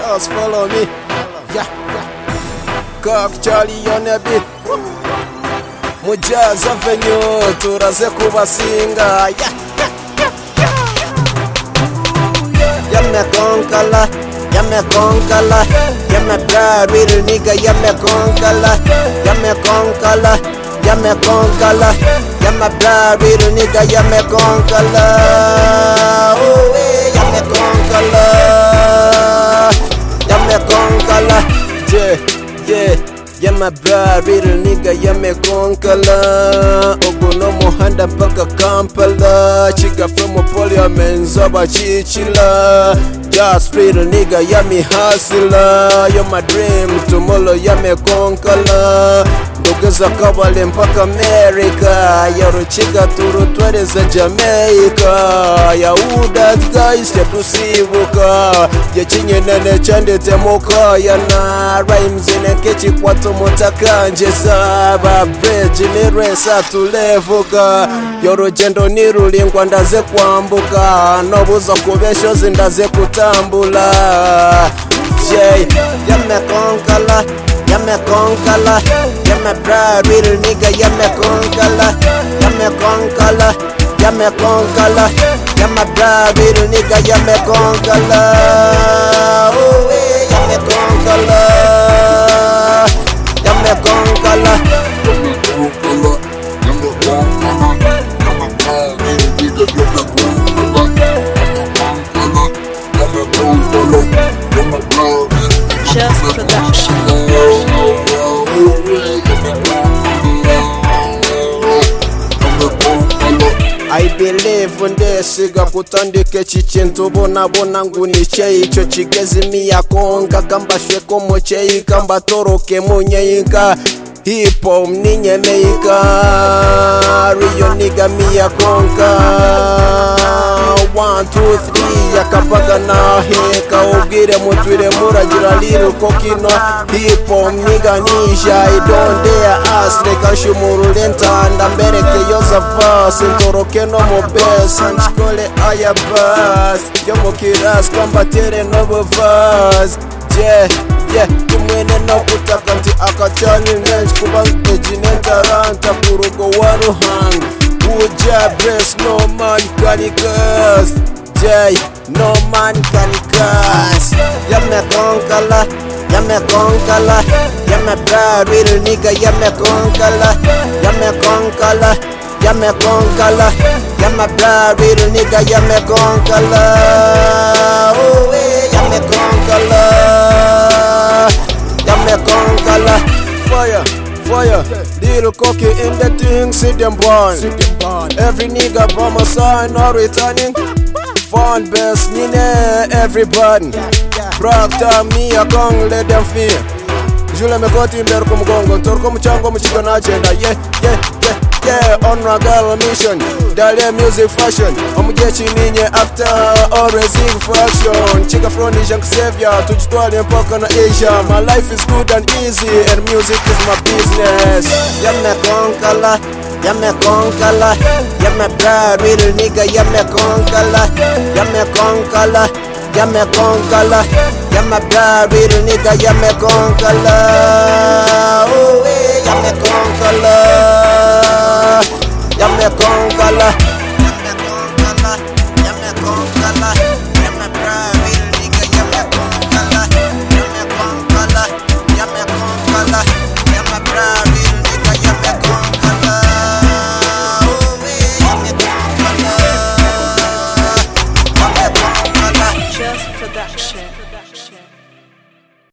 Just follow me. Yeah. Cock Charlie on a beat. Mujaz Avenue, turaze kubasinga. Yame konkala, yame konkala, yame bra real nigga, yame konkala, yame konkala, yame konkala, yame bra real nigga, yame konkala. Oh, yame konkala, yame konkala, yeah. Yama bra real nigga yame konkala Oguno muhanda mpaka Kampala Chiga from poli amenzoba chichila Just real nigga yami hustler You're my dream tomorrow yame konkala Ndogeza kabale mpaka America Yaruchiga turu twere za Jamaica Yahuda guys ya tusibuka Yachinye nene chande temuka Yana rhymes inekechi kwa mutakanje saba bridge niresa tulevuga yorugendo nirulingwa ndaze kwambuka nobuza kubesho zindaze kutambula yame konkala yame konkala yame bra real nigga yame konkala yame konkala yame konkala yame bra real nigga yame konkala oh yame konkala yame konkala Just production. I believe ndesiga kutandike chichintu bona nguni cheicho chigezi miya konga kamba shweko mochei kamba toroke munyeinka hip hop ninyemeika Rio nigga miya konga 1 2 3 yakabaga na heka ubwire mutwire muragira little kokino hip hop nigga nisha I don't dare ask reka shumuru lenta ndambereke yoza verse ntoroke no mo best nchikole aya bus yo mukiras kambatere no verse yeah tumwene no kutaka nti akachallenge kuba ejinentaranta kurugo waruhang uja breast no man can curse no man can curse yame konkala yame konkala yame bra real nigga yame konkala yame konkala yame konkala yame bra real nigga yame konkala oh yame konkala yame konkala fire little cocky in the thing see them born every nigga by my side not returning fun best nine everybody Proctor me a gong let them feel Jule me koti mberu kumugongo Ntorko mchango mchigo na agenda Yeah, on a girl mission Dale music fashion Omujechi ninye actor or raising fashion Chica from Asian Xavier Tujitwali mpaka na Asia My life is good and easy And music is my business Yame konkala Yame konkala Yame bra real nigga Yame konkala Yame konkala Yame konkala Yame bra real nigga Yame konkala oh yame konkala yame konkala